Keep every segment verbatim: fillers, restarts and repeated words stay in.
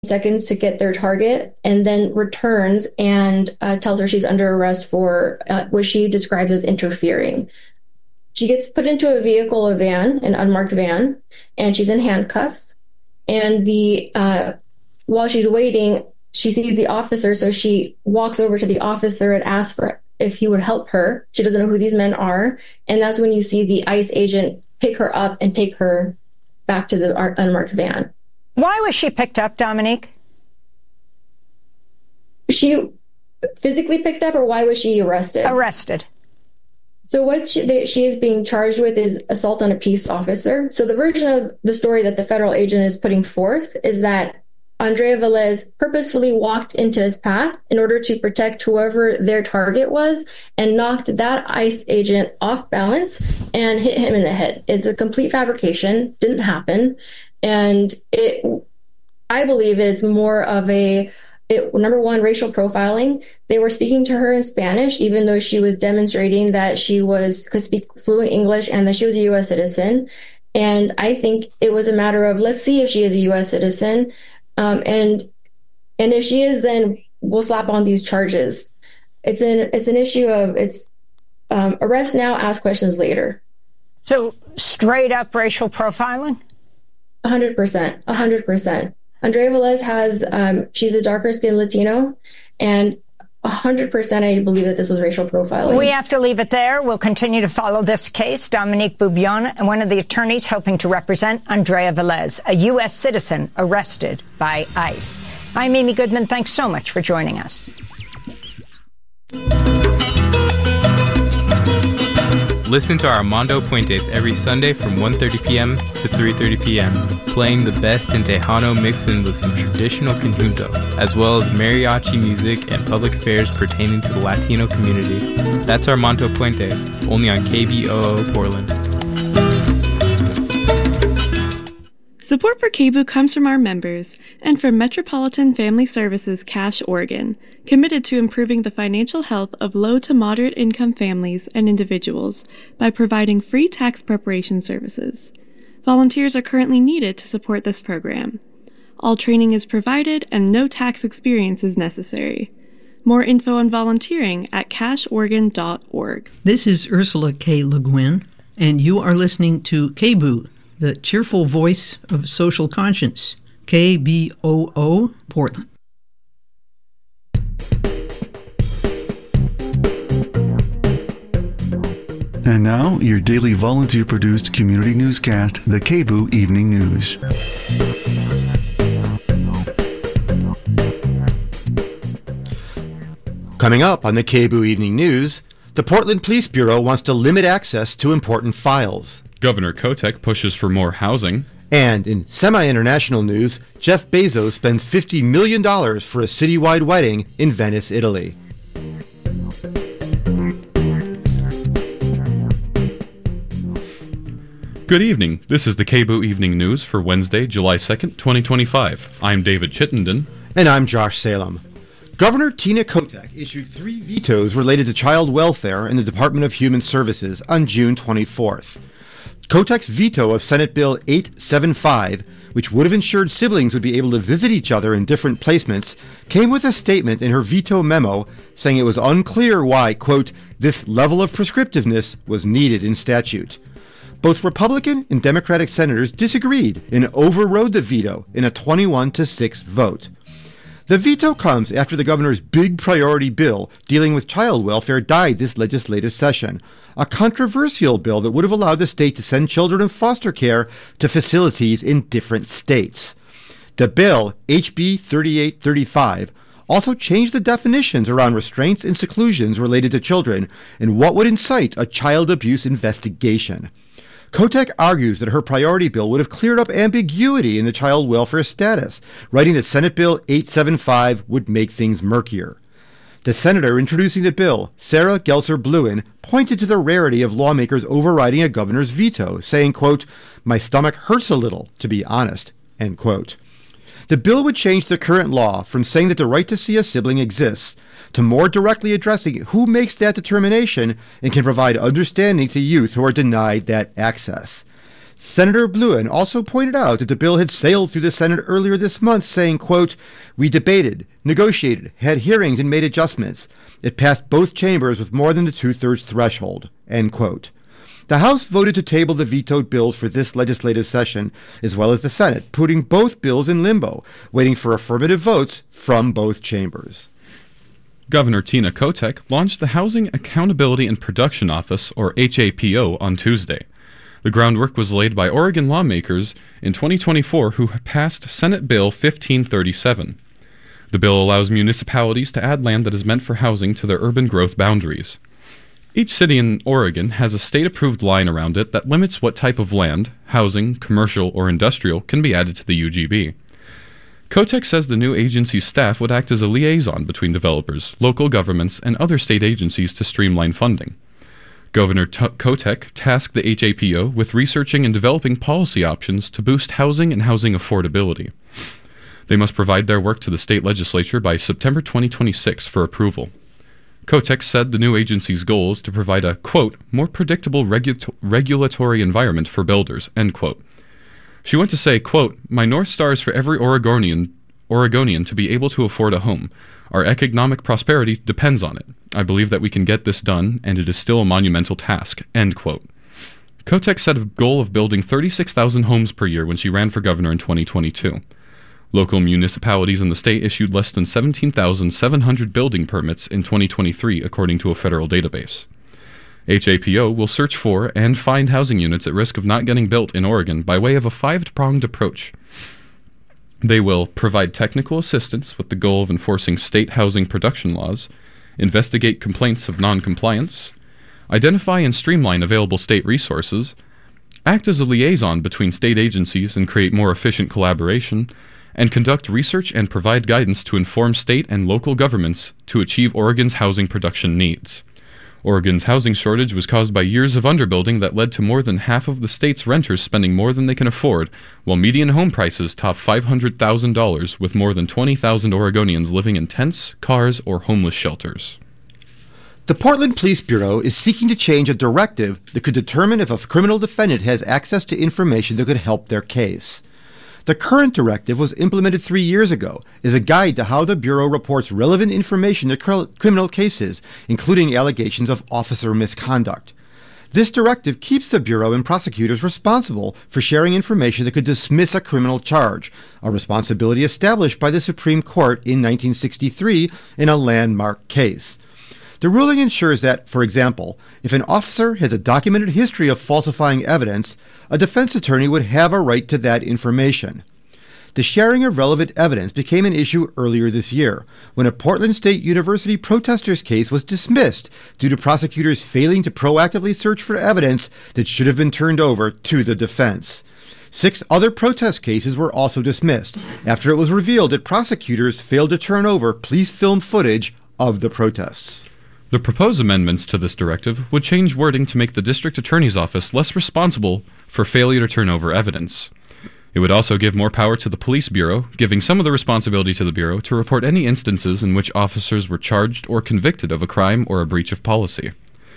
seconds to get their target, and then returns and uh, tells her she's under arrest for uh, what she describes as interfering. She gets put into a vehicle, a van, an unmarked van, and she's in handcuffs. And the uh, while she's waiting, she sees the officer, so she walks over to the officer and asks for if he would help her. She doesn't know who these men are, and that's when you see the ICE agent pick her up and take her back to the unmarked van. Why was she picked up, Dominique? She physically picked up, or why was she arrested? Arrested. So what she, that she is being charged with is assault on a peace officer. So the version of the story that the federal agent is putting forth is that Andrea Velez purposefully walked into his path in order to protect whoever their target was and knocked that ICE agent off balance and hit him in the head. It's a complete fabrication, didn't happen. And it, I believe it's more of a, it, number one, racial profiling. They were speaking to her in Spanish, even though she was demonstrating that she was could speak fluent English and that she was a U S citizen. And I think it was a matter of, let's see if she is a U S citizen. Um, and and if she is, then we'll slap on these charges. It's an, it's an issue of, it's um, arrest now, ask questions later. So straight up racial profiling? A hundred percent, a hundred percent. Andrea Velez has, um, she's a darker skinned Latino, and a hundred percent I believe that this was racial profiling. We have to leave it there. We'll continue to follow this case. Dominique Boubion, one of the attorneys helping to represent Andrea Velez, a U S citizen arrested by ICE. I'm Amy Goodman. Thanks so much for joining us. Listen to Armando Puentes every Sunday from one thirty p.m. to three thirty p.m., playing the best in Tejano mixed in with some traditional conjunto, as well as mariachi music and public affairs pertaining to the Latino community. That's Armando Puentes, only on K B O O Portland. Support for K B O O comes from our members and from Metropolitan Family Services Cache Oregon, committed to improving the financial health of low to moderate income families and individuals by providing free tax preparation services. Volunteers are currently needed to support this program. All training is provided and no tax experience is necessary. More info on volunteering at cache oregon dot org. This is Ursula K. Le Guin, and you are listening to K B O O, the cheerful voice of social conscience, K B O O, Portland. And now, your daily volunteer-produced community newscast, the K B O O Evening News. Coming up on the K B O O Evening News, the Portland Police Bureau wants to limit access to important files. Governor Kotek pushes for more housing. And in semi-international news, Jeff Bezos spends fifty million dollars for a citywide wedding in Venice, Italy. Good evening. This is the K B O O Evening News for Wednesday, July second, twenty twenty-five. I'm David Chittenden. And I'm Josh Salem. Governor Tina Kotek issued three vetoes related to child welfare in the Department of Human Services on June twenty-fourth. Kotek's veto of Senate Bill eight seventy-five, which would have ensured siblings would be able to visit each other in different placements, came with a statement in her veto memo saying it was unclear why, quote, this level of prescriptiveness was needed in statute. Both Republican and Democratic senators disagreed and overrode the veto in a twenty-one to six vote. The veto comes after the governor's big priority bill dealing with child welfare died this legislative session, a controversial bill that would have allowed the state to send children in foster care to facilities in different states. The bill, H B thirty-eight thirty-five, also changed the definitions around restraints and seclusions related to children and what would incite a child abuse investigation. Kotek argues that her priority bill would have cleared up ambiguity in the child welfare status, writing that Senate Bill eight seventy-five would make things murkier. The senator introducing the bill, Sarah Gelser-Bluen, pointed to the rarity of lawmakers overriding a governor's veto, saying, quote, my stomach hurts a little, to be honest, end quote. The bill would change the current law from saying that the right to see a sibling exists to more directly addressing who makes that determination and can provide understanding to youth who are denied that access. Senator Bluin also pointed out that the bill had sailed through the Senate earlier this month, saying, quote, "We debated, negotiated, had hearings, and made adjustments. It passed both chambers with more than the two-thirds threshold," end quote. The House voted to table the vetoed bills for this legislative session, as well as the Senate, putting both bills in limbo, waiting for affirmative votes from both chambers. Governor Tina Kotek launched the Housing Accountability and Production Office, or H A P O, on Tuesday. The groundwork was laid by Oregon lawmakers in twenty twenty-four who passed Senate Bill fifteen thirty-seven. The bill allows municipalities to add land that is meant for housing to their urban growth boundaries. Each city in Oregon has a state-approved line around it that limits what type of land, housing, commercial, or industrial can be added to the U G B. Kotek says the new agency's staff would act as a liaison between developers, local governments, and other state agencies to streamline funding. Governor T- Kotek tasked the H A P O with researching and developing policy options to boost housing and housing affordability. They must provide their work to the state legislature by September twenty twenty-six for approval. Kotek said the new agency's goal is to provide a, quote, more predictable regu- regulatory environment for builders, end quote. She went to say, quote, "My North Star is for every Oregonian, Oregonian to be able to afford a home. Our economic prosperity depends on it. I believe that we can get this done, and it is still a monumental task," end quote. Kotek set a goal of building thirty-six thousand homes per year when she ran for governor in twenty twenty-two. Local municipalities in the state issued less than seventeen thousand seven hundred building permits in twenty twenty-three, according to a federal database. H A P O will search for and find housing units at risk of not getting built in Oregon by way of a five-pronged approach. They will provide technical assistance with the goal of enforcing state housing production laws, investigate complaints of noncompliance, identify and streamline available state resources, act as a liaison between state agencies and create more efficient collaboration, and conduct research and provide guidance to inform state and local governments to achieve Oregon's housing production needs. Oregon's housing shortage was caused by years of underbuilding that led to more than half of the state's renters spending more than they can afford, while median home prices top five hundred thousand dollars, with more than twenty thousand Oregonians living in tents, cars, or homeless shelters. The Portland Police Bureau is seeking to change a directive that could determine if a criminal defendant has access to information that could help their case. The current directive was implemented three years ago as a guide to how the Bureau reports relevant information to cr- criminal cases, including allegations of officer misconduct. This directive keeps the Bureau and prosecutors responsible for sharing information that could dismiss a criminal charge, a responsibility established by the Supreme Court in nineteen sixty-three in a landmark case. The ruling ensures that, for example, if an officer has a documented history of falsifying evidence, a defense attorney would have a right to that information. The sharing of relevant evidence became an issue earlier this year, when a Portland State University protesters case was dismissed due to prosecutors failing to proactively search for evidence that should have been turned over to the defense. Six other protest cases were also dismissed after it was revealed that prosecutors failed to turn over police film footage of the protests. The proposed amendments to this directive would change wording to make the district attorney's office less responsible for failure to turn over evidence. It would also give more power to the police bureau, giving some of the responsibility to the bureau to report any instances in which officers were charged or convicted of a crime or a breach of policy.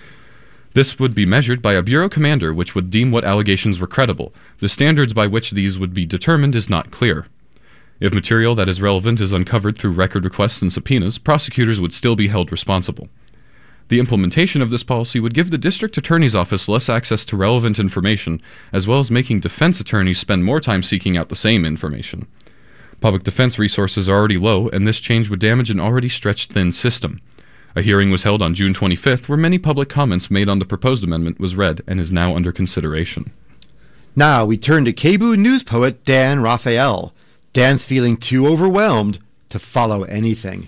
This would be measured by a bureau commander, which would deem what allegations were credible. The standards by which these would be determined is not clear. If material that is relevant is uncovered through record requests and subpoenas, prosecutors would still be held responsible. The implementation of this policy would give the district attorney's office less access to relevant information, as well as making defense attorneys spend more time seeking out the same information. Public defense resources are already low, and this change would damage an already stretched thin system. A hearing was held on June twenty-fifth, where many public comments made on the proposed amendment was read and is now under consideration. Now we turn to K B O news poet Dan Raphael. Dan's feeling too overwhelmed to follow anything.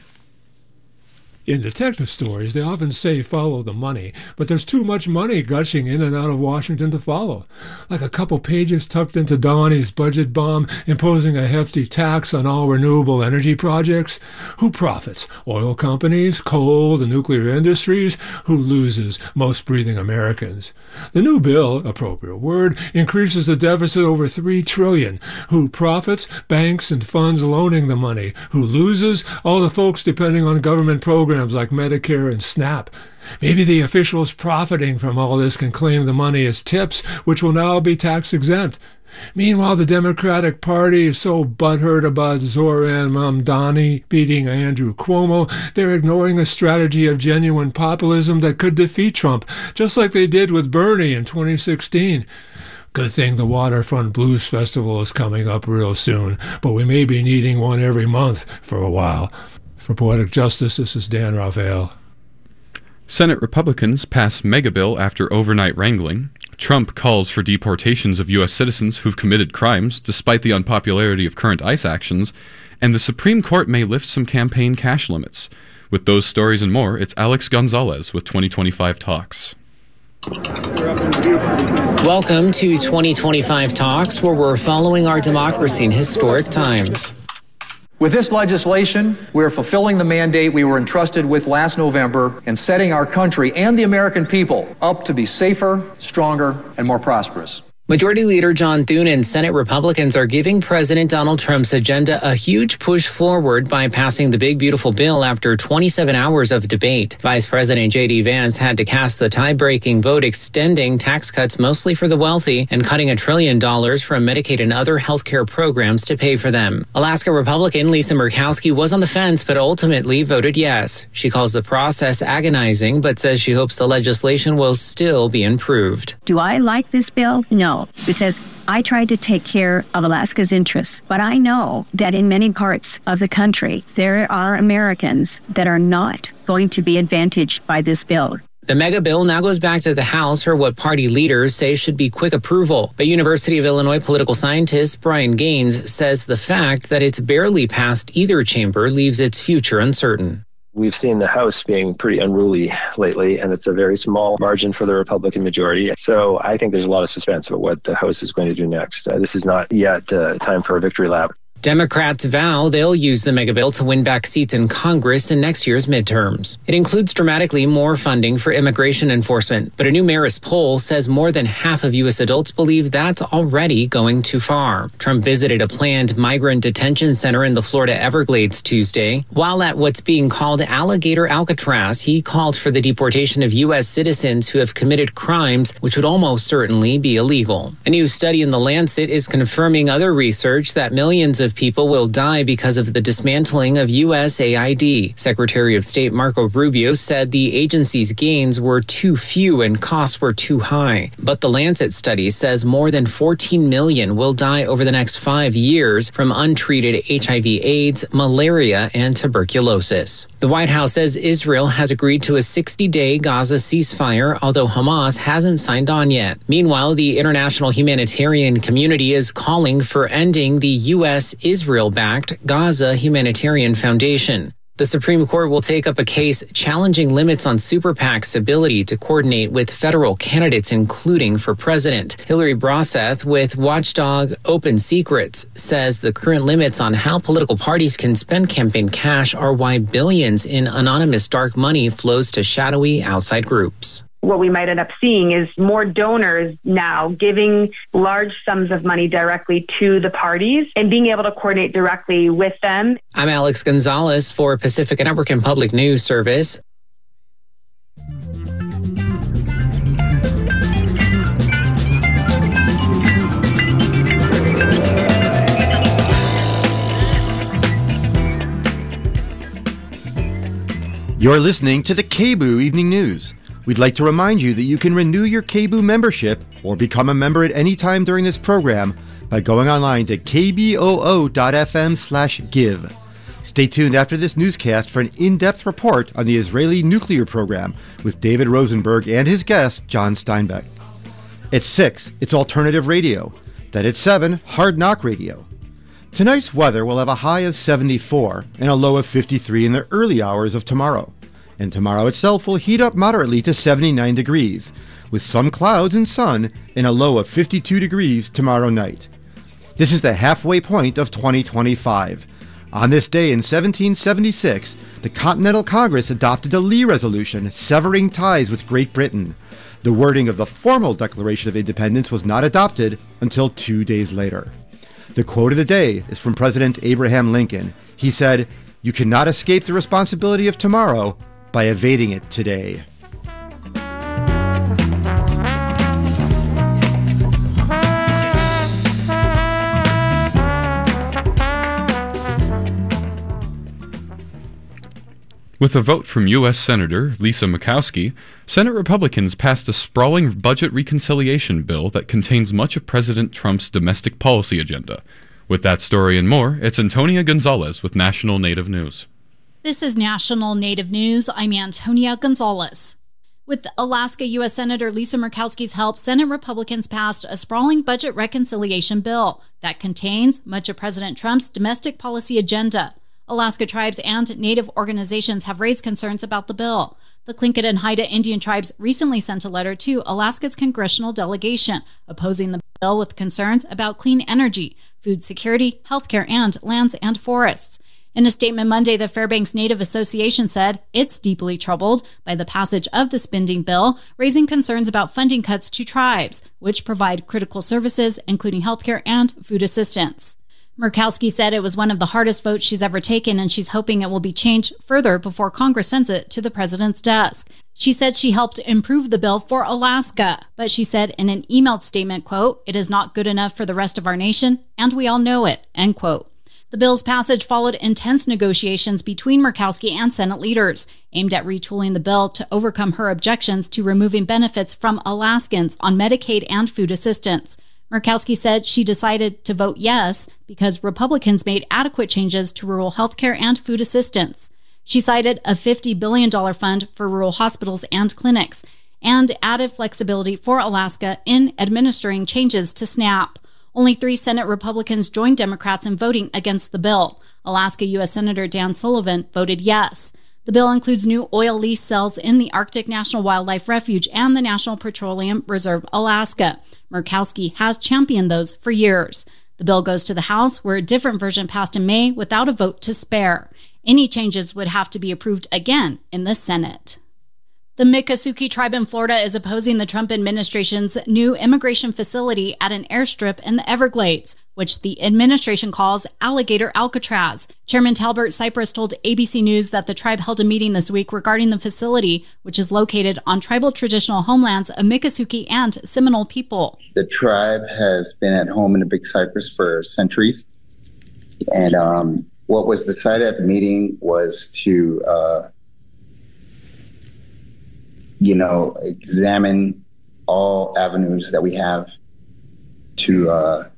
In detective stories, they often say follow the money, but there's too much money gushing in and out of Washington to follow. Like a couple pages tucked into Donnie's budget bomb, imposing a hefty tax on all renewable energy projects. Who profits? Oil companies, coal, the nuclear industries? Who loses? Most breathing Americans. The new bill, appropriate word, increases the deficit over three trillion dollars. Who profits? Banks and funds loaning the money. Who loses? All the folks depending on government programs programs like Medicare and SNAP. Maybe the officials profiting from all this can claim the money as tips, which will now be tax-exempt. Meanwhile, the Democratic Party is so butthurt about Zoran Mamdani beating Andrew Cuomo, they're ignoring a strategy of genuine populism that could defeat Trump, just like they did with Bernie in twenty sixteen. Good thing the Waterfront Blues Festival is coming up real soon, but we may be needing one every month for a while. For Poetic Justice, this is Dan Raphael. Senate Republicans pass mega bill after overnight wrangling. Trump calls for deportations of U S citizens who've committed crimes, despite the unpopularity of current ICE actions, and the Supreme Court may lift some campaign cash limits. With those stories and more, it's Alex Gonzalez with twenty twenty-five Talks. Welcome to twenty twenty-five Talks, where we're following our democracy in historic times. With this legislation, we are fulfilling the mandate we were entrusted with last November and setting our country and the American people up to be safer, stronger, and more prosperous. Majority Leader John Thune and Senate Republicans are giving President Donald Trump's agenda a huge push forward by passing the big, beautiful bill after twenty-seven hours of debate. Vice President J D Vance had to cast the tie-breaking vote extending tax cuts mostly for the wealthy and cutting a trillion dollars from Medicaid and other health care programs to pay for them. Alaska Republican Lisa Murkowski was on the fence but ultimately voted yes. She calls the process agonizing but says she hopes the legislation will still be improved. Do I like this bill? No. Because I tried to take care of Alaska's interests. But I know that in many parts of the country, there are Americans that are not going to be advantaged by this bill. The mega bill now goes back to the House for what party leaders say should be quick approval. But University of Illinois political scientist Brian Gaines says the fact that it's barely passed either chamber leaves its future uncertain. We've seen the House being pretty unruly lately, and it's a very small margin for the Republican majority. So I think there's a lot of suspense about what the House is going to do next. Uh, this is not yet uh, time for a victory lap. Democrats vow they'll use the mega bill to win back seats in Congress in next year's midterms. It includes dramatically more funding for immigration enforcement, but a new Marist poll says more than half of U S adults believe that's already going too far. Trump visited a planned migrant detention center in the Florida Everglades Tuesday. While at what's being called Alligator Alcatraz, he called for the deportation of U S citizens who have committed crimes, which would almost certainly be illegal. A new study in The Lancet is confirming other research that millions of people will die because of the dismantling of U S A I D. Secretary of State Marco Rubio said the agency's gains were too few and costs were too high. But the Lancet study says more than fourteen million will die over the next five years from untreated H I V AIDS, malaria, and tuberculosis. The White House says Israel has agreed to a sixty-day Gaza ceasefire, although Hamas hasn't signed on yet. Meanwhile, the international humanitarian community is calling for ending the U S Israel-backed Gaza Humanitarian Foundation. The Supreme Court will take up a case challenging limits on super PAC's ability to coordinate with federal candidates, including for president. Hillary Broseth with watchdog Open Secrets says the current limits on how political parties can spend campaign cash are why billions in anonymous dark money flows to shadowy outside groups. What we might end up seeing is more donors now giving large sums of money directly to the parties and being able to coordinate directly with them. I'm Alex Gonzalez for Pacifica Network and Public News Service. You're listening to the K B O O Evening News. We'd like to remind you that you can renew your K B O O membership or become a member at any time during this program by going online to k b o o dot f m slash give. Stay tuned after this newscast for an in-depth report on the Israeli nuclear program with David Rosenberg and his guest, John Steinbeck. At six, it's Alternative Radio. Then at seven, Hard Knock Radio. Tonight's weather will have a high of seventy-four and a low of fifty-three in the early hours of tomorrow. And tomorrow itself will heat up moderately to seventy-nine degrees, with some clouds and sun and a low of fifty-two degrees tomorrow night. This is the halfway point of twenty twenty-five. On this day in seventeen seventy-six, the Continental Congress adopted a Lee Resolution severing ties with Great Britain. The wording of the formal Declaration of Independence was not adopted until two days later. The quote of the day is from President Abraham Lincoln. He said, You cannot escape the responsibility of tomorrow by evading it today. With a vote from U S Senator Lisa Murkowski, Senate Republicans passed a sprawling budget reconciliation bill that contains much of President Trump's domestic policy agenda. With that story and more, it's Antonia Gonzalez with National Native News. This is National Native News. I'm Antonia Gonzalez. With Alaska U S Senator Lisa Murkowski's help, Senate Republicans passed a sprawling budget reconciliation bill that contains much of President Trump's domestic policy agenda. Alaska tribes and Native organizations have raised concerns about the bill. The Tlingit and Haida Indian tribes recently sent a letter to Alaska's congressional delegation opposing the bill with concerns about clean energy, food security, healthcare, and lands and forests. In a statement Monday, the Fairbanks Native Association said it's deeply troubled by the passage of the spending bill, raising concerns about funding cuts to tribes, which provide critical services, including healthcare and food assistance. Murkowski said it was one of the hardest votes she's ever taken, and she's hoping it will be changed further before Congress sends it to the president's desk. She said she helped improve the bill for Alaska, but she said in an emailed statement, quote, "It is not good enough for the rest of our nation, and we all know it," end quote. The bill's passage followed intense negotiations between Murkowski and Senate leaders, aimed at retooling the bill to overcome her objections to removing benefits from Alaskans on Medicaid and food assistance. Murkowski said she decided to vote yes because Republicans made adequate changes to rural health care and food assistance. She cited a fifty billion dollars fund for rural hospitals and clinics and added flexibility for Alaska in administering changes to SNAP. Only three Senate Republicans joined Democrats in voting against the bill. Alaska U S Senator Dan Sullivan voted yes. The bill includes new oil lease sales in the Arctic National Wildlife Refuge and the National Petroleum Reserve Alaska. Murkowski has championed those for years. The bill goes to the House, where a different version passed in May without a vote to spare. Any changes would have to be approved again in the Senate. The Miccosukee tribe in Florida is opposing the Trump administration's new immigration facility at an airstrip in the Everglades, which the administration calls Alligator Alcatraz. Chairman Talbert Cypress told A B C News that the tribe held a meeting this week regarding the facility, which is located on tribal traditional homelands of Miccosukee and Seminole people. The tribe has been at home in the Big Cypress for centuries. And um, what was decided at the meeting was to uh, you know, examine all avenues that we have to uh,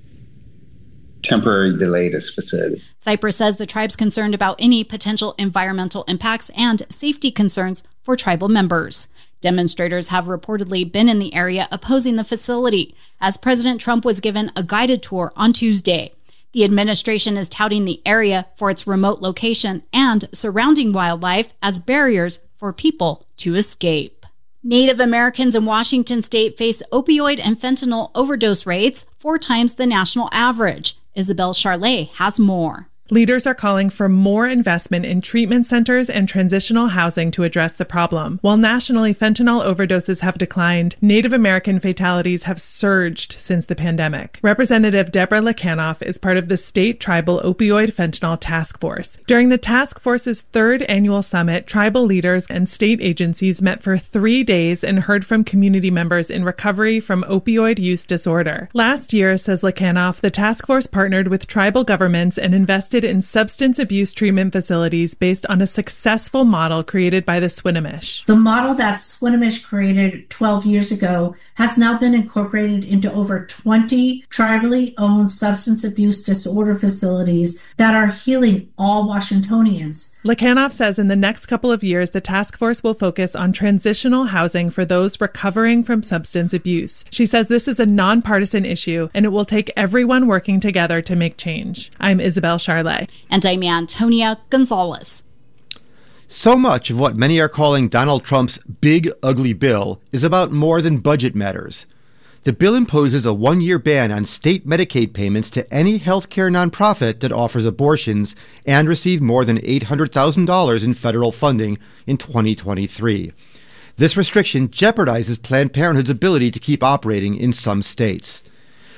temporarily delay this facility. Cypress says the tribe's concerned about any potential environmental impacts and safety concerns for tribal members. Demonstrators have reportedly been in the area opposing the facility, as President Trump was given a guided tour on Tuesday. The administration is touting the area for its remote location and surrounding wildlife as barriers for people to escape. Native Americans in Washington state face opioid and fentanyl overdose rates four times the national average. Isabel Charlet has more. Leaders are calling for more investment in treatment centers and transitional housing to address the problem. While nationally fentanyl overdoses have declined, Native American fatalities have surged since the pandemic. Representative Deborah Lekanoff is part of the state tribal opioid fentanyl task force. During the task force's third annual summit, tribal leaders and state agencies met for three days and heard from community members in recovery from opioid use disorder. Last year, says Lekanoff, the task force partnered with tribal governments and invested in substance abuse treatment facilities based on a successful model created by the Swinomish. The model that Swinomish created twelve years ago has now been incorporated into over twenty tribally owned substance abuse disorder facilities that are healing all Washingtonians. Lekanoff says in the next couple of years, the task force will focus on transitional housing for those recovering from substance abuse. She says this is a nonpartisan issue and it will take everyone working together to make change. I'm Isabel Charlet. And I'm Antonia Gonzalez. So much of what many are calling Donald Trump's big, ugly bill is about more than budget matters. The bill imposes a one-year ban on state Medicaid payments to any healthcare nonprofit that offers abortions and received more than eight hundred thousand dollars in federal funding in twenty twenty-three. This restriction jeopardizes Planned Parenthood's ability to keep operating in some states.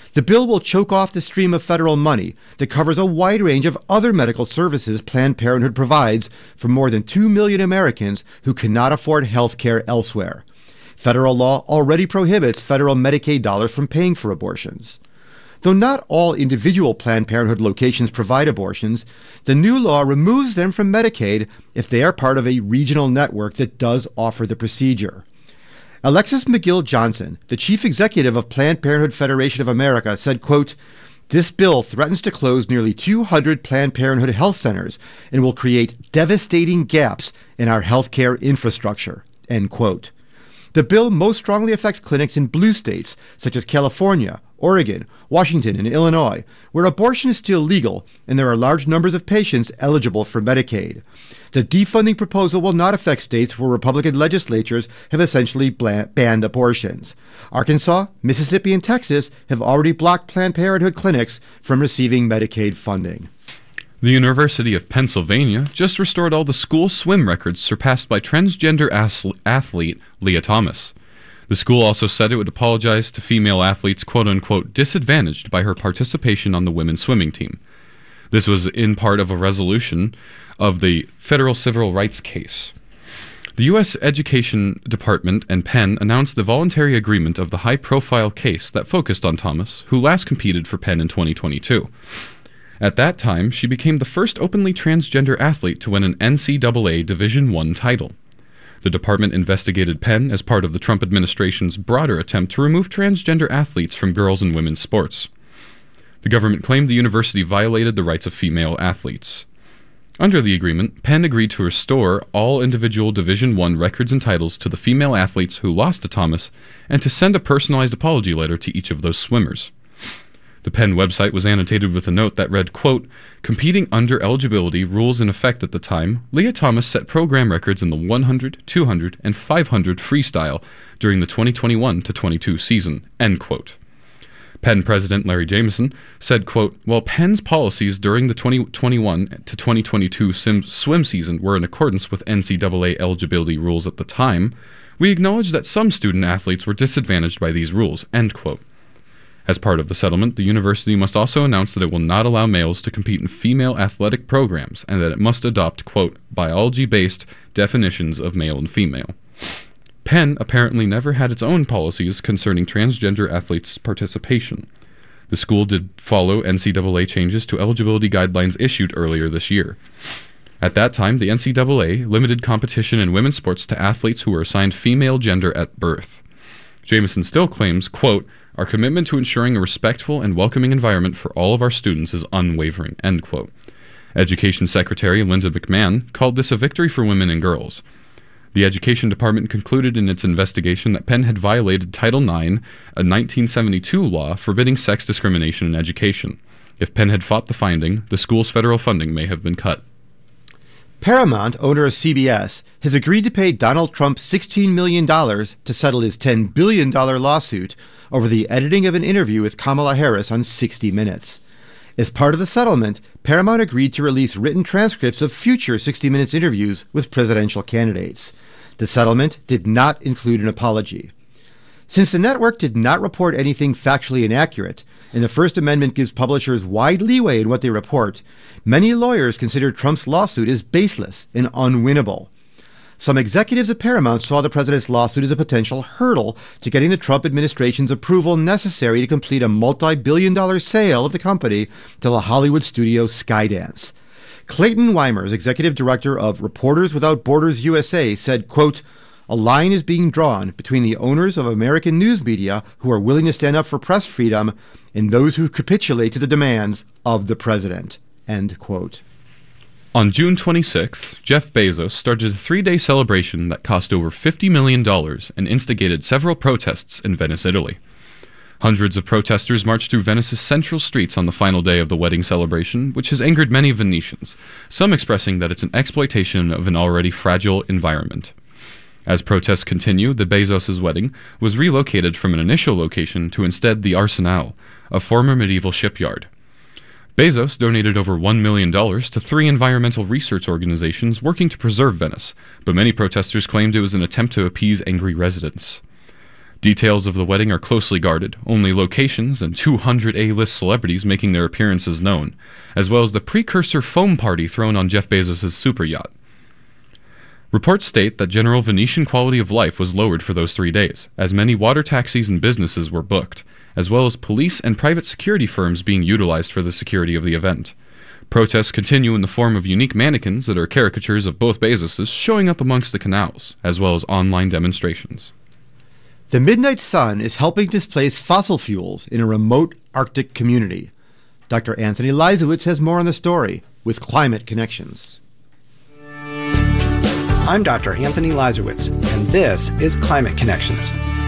The bill will choke off the stream of federal money that covers a wide range of other medical services Planned Parenthood provides for more than two million Americans who cannot afford health care elsewhere. Federal law already prohibits federal Medicaid dollars from paying for abortions. Though not all individual Planned Parenthood locations provide abortions, the new law removes them from Medicaid if they are part of a regional network that does offer the procedure. Alexis McGill Johnson, the chief executive of Planned Parenthood Federation of America, said, quote, "This bill threatens to close nearly two hundred Planned Parenthood health centers and will create devastating gaps in our healthcare infrastructure," end quote. The bill most strongly affects clinics in blue states such as California, Oregon, Washington, and Illinois, where abortion is still legal and there are large numbers of patients eligible for Medicaid. The defunding proposal will not affect states where Republican legislatures have essentially banned abortions. Arkansas, Mississippi, and Texas have already blocked Planned Parenthood clinics from receiving Medicaid funding. The University of Pennsylvania just restored all the school swim records surpassed by transgender athlete Leah Thomas. The school also said it would apologize to female athletes quote-unquote disadvantaged by her participation on the women's swimming team. This was in part of a resolution of the federal civil rights case. The U S Education Department and Penn announced the voluntary agreement of the high-profile case that focused on Thomas, who last competed for Penn in twenty twenty-two. At that time, she became the first openly transgender athlete to win an N C double A Division I title. The department investigated Penn as part of the Trump administration's broader attempt to remove transgender athletes from girls' and women's sports. The government claimed the university violated the rights of female athletes. Under the agreement, Penn agreed to restore all individual Division I records and titles to the female athletes who lost to Thomas and to send a personalized apology letter to each of those swimmers. The Penn website was annotated with a note that read, quote, "Competing under eligibility rules in effect at the time, Leah Thomas set program records in the one hundred, two hundred, and five hundred freestyle during the twenty twenty-one to twenty-two season," end quote. Penn President Larry Jameson said, quote, "While Penn's policies during the twenty twenty-one to twenty twenty-two sim- swim season were in accordance with N C double A eligibility rules at the time, we acknowledge that some student athletes were disadvantaged by these rules," end quote. As part of the settlement, the university must also announce that it will not allow males to compete in female athletic programs and that it must adopt, quote, "biology-based definitions of male and female." Penn apparently never had its own policies concerning transgender athletes' participation. The school did follow N C double A changes to eligibility guidelines issued earlier this year. At that time, the N C double A limited competition in women's sports to athletes who were assigned female gender at birth. Jameson still claims, quote, "Our commitment to ensuring a respectful and welcoming environment for all of our students is unwavering," end quote. Education Secretary Linda McMahon called this a victory for women and girls. The Education Department concluded in its investigation that Penn had violated Title nine, a nineteen seventy-two law forbidding sex discrimination in education. If Penn had fought the finding, the school's federal funding may have been cut. Paramount, owner of C B S, has agreed to pay Donald Trump sixteen million dollars to settle his ten billion dollars lawsuit over the editing of an interview with Kamala Harris on sixty minutes. As part of the settlement, Paramount agreed to release written transcripts of future sixty minutes interviews with presidential candidates. The settlement did not include an apology. Since the network did not report anything factually inaccurate, and the First Amendment gives publishers wide leeway in what they report, many lawyers consider Trump's lawsuit as baseless and unwinnable. Some executives at Paramount saw the president's lawsuit as a potential hurdle to getting the Trump administration's approval necessary to complete a multi-billion dollar sale of the company to the Hollywood studio Skydance. Clayton Weimers, executive director of Reporters Without Borders U S A, said, quote, "A line is being drawn between the owners of American news media who are willing to stand up for press freedom and those who capitulate to the demands of the president," end quote. On June twenty-sixth, Jeff Bezos started a three-day celebration that cost over fifty million dollars and instigated several protests in Venice, Italy. Hundreds of protesters marched through Venice's central streets on the final day of the wedding celebration, which has angered many Venetians, some expressing that it's an exploitation of an already fragile environment. As protests continue, the Bezos' wedding was relocated from an initial location to instead the Arsenal, a former medieval shipyard. Bezos donated over one million dollars to three environmental research organizations working to preserve Venice, but many protesters claimed it was an attempt to appease angry residents. Details of the wedding are closely guarded, only locations and two hundred A-list celebrities making their appearances known, as well as the precursor foam party thrown on Jeff Bezos' super yacht. Reports state that general Venetian quality of life was lowered for those three days, as many water taxis and businesses were booked, as well as police and private security firms being utilized for the security of the event. Protests continue in the form of unique mannequins that are caricatures of both Bezoses showing up amongst the canals, as well as online demonstrations. The midnight sun is helping displace fossil fuels in a remote Arctic community. Doctor Anthony Leisowitz has more on the story with Climate Connections. I'm Doctor Anthony Leisowitz, and this is Climate Connections.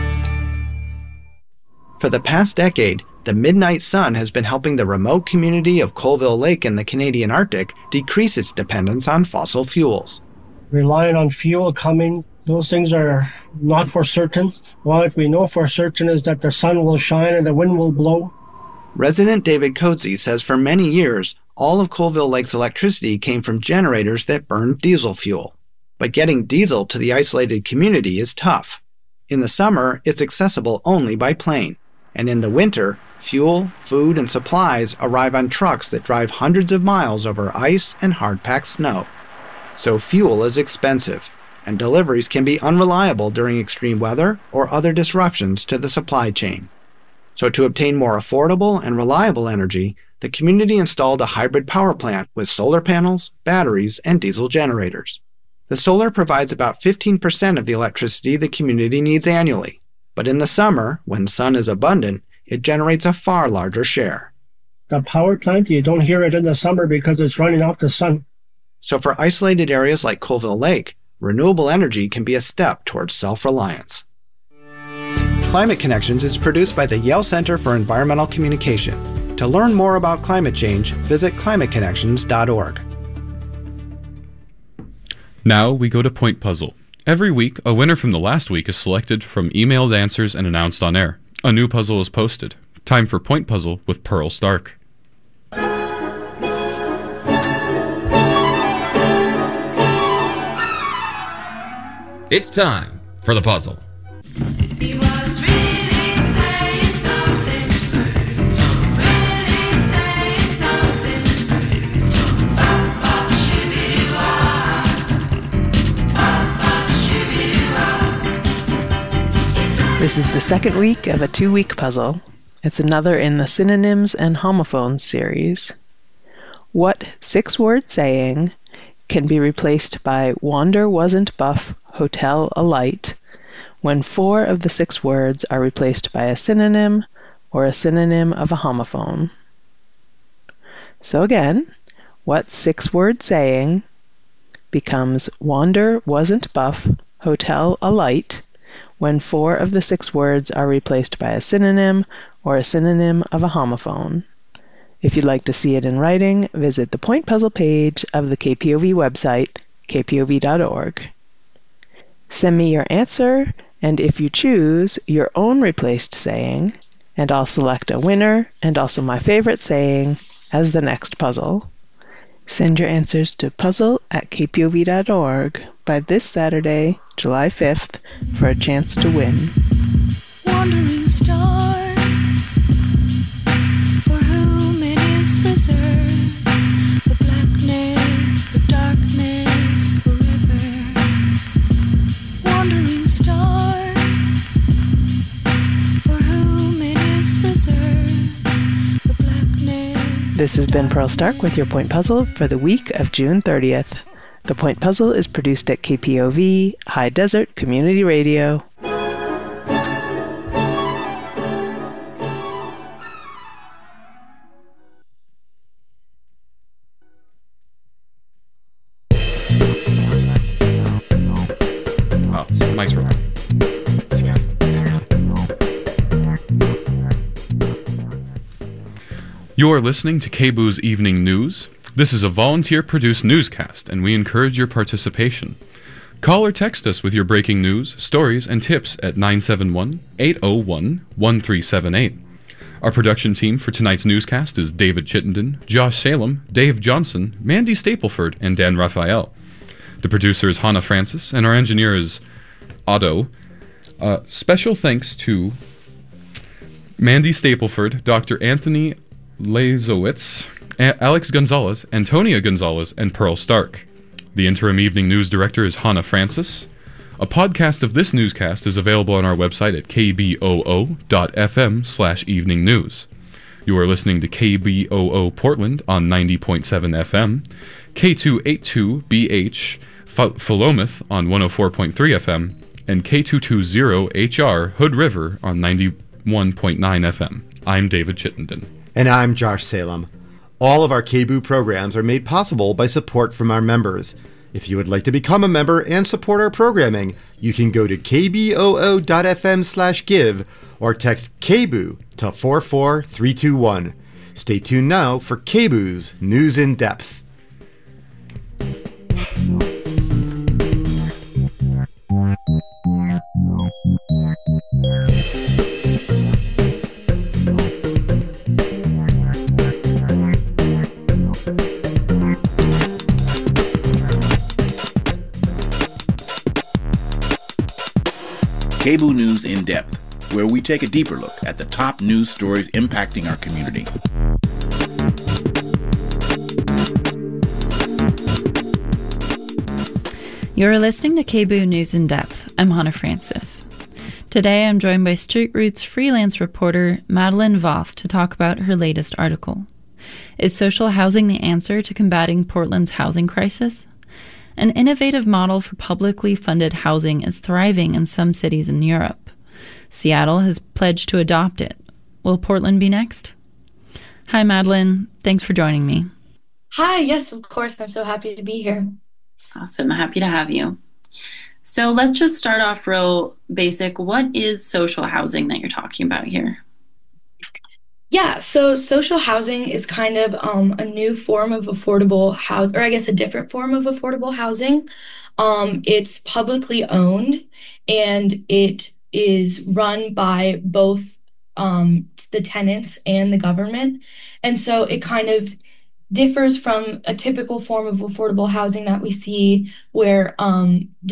For the past decade, the midnight sun has been helping the remote community of Colville Lake in the Canadian Arctic decrease its dependence on fossil fuels. Relying on fuel coming, those things are not for certain. What we know for certain is that the sun will shine and the wind will blow. Resident David Coetzee says for many years, all of Colville Lake's electricity came from generators that burned diesel fuel. But getting diesel to the isolated community is tough. In the summer, it's accessible only by plane. And in the winter, fuel, food, and supplies arrive on trucks that drive hundreds of miles over ice and hard-packed snow. So fuel is expensive, and deliveries can be unreliable during extreme weather or other disruptions to the supply chain. So to obtain more affordable and reliable energy, the community installed a hybrid power plant with solar panels, batteries, and diesel generators. The solar provides about fifteen percent of the electricity the community needs annually. But in the summer, when sun is abundant, it generates a far larger share. The power plant, you don't hear it in the summer because it's running off the sun. So for isolated areas like Colville Lake, renewable energy can be a step towards self-reliance. Climate Connections is produced by the Yale Center for Environmental Communication. To learn more about climate change, visit climate connections dot org. Now we go to Point Puzzle. Every week, a winner from the last week is selected from emailed answers and announced on air. A new puzzle is posted. Time for Point Puzzle with Pearl Stark. It's time for the puzzle. He was really saying something. Saying something. Really saying something. Saying something. Bop, bop, shibby-wah. Bop, bop, shibby-wah. This is the second week of a two-week puzzle. It's another in the Synonyms and Homophones series. What six-word saying can be replaced by Wander wasn't buff, hotel alight, when four of the six words are replaced by a synonym or a synonym of a homophone? So again, what six-word saying becomes Wander wasn't buff, hotel alight, when four of the six words are replaced by a synonym or a synonym of a homophone? If you'd like to see it in writing, visit the Point Puzzle page of the K P O V website, k p o v dot org. Send me your answer, and if you choose your own replaced saying, and I'll select a winner and also my favorite saying as the next puzzle. Send your answers to puzzle at k p o v dot org by this Saturday, July fifth, for a chance to win. Wandering stars, for whom it is preserved, the blackness, the darkness forever. Wandering stars, for whom it is preserved, the blackness. This has been Pearl Stark with your Point Puzzle for the week of June thirtieth. The Point Puzzle is produced at K P O V, High Desert Community Radio. Oh, mic's wrong. You are listening to K B Oo's Evening News. This is a volunteer-produced newscast, and we encourage your participation. Call or text us with your breaking news, stories, and tips at nine seven one, eight zero one, one three seven eight. Our production team for tonight's newscast is David Chittenden, Josh Salem, Dave Johnson, Mandy Stapleford, and Dan Raphael. The producer is Hannah Francis, and our engineer is Otto. Uh, special thanks to Mandy Stapleford, Doctor Anthony Lazowitz, A- Alex Gonzalez, Antonia Gonzalez, and Pearl Stark. The interim evening news director is Hannah Francis. A podcast of this newscast is available on our website at k b o o dot f m slash evening news. You are listening to K B O O Portland on ninety point seven F M, K two eighty-two B H Ph- Philomath on one oh four point three F M, and K two twenty H R Hood River on ninety-one point nine F M. I'm David Chittenden. And I'm Josh Salem. All of our K B O O programs are made possible by support from our members. If you would like to become a member and support our programming, you can go to k b o o dot f m slash give or text K B O O to four four three two one. Stay tuned now for K B O O's News in Depth. K B O O News in Depth, where we take a deeper look at the top news stories impacting our community. You're listening to K B O O News in Depth. I'm Hannah Francis. Today I'm joined by Street Roots freelance reporter Madeline Voth to talk about her latest article. Is social housing the answer to combating Portland's housing crisis? An innovative model for publicly funded housing is thriving in some cities in Europe. Seattle has pledged to adopt it. Will Portland be next? Hi, Madeline. Thanks for joining me. Hi, yes, of course. I'm so happy to be here. Awesome. Happy to have you. So let's just start off real basic. What is social housing that you're talking about here? Yeah, so social housing is kind of um, a new form of affordable housing, or I guess a different form of affordable housing. Um, it's publicly owned and it is run by both um, the tenants and the government. And so it kind of differs from a typical form of affordable housing that we see where um,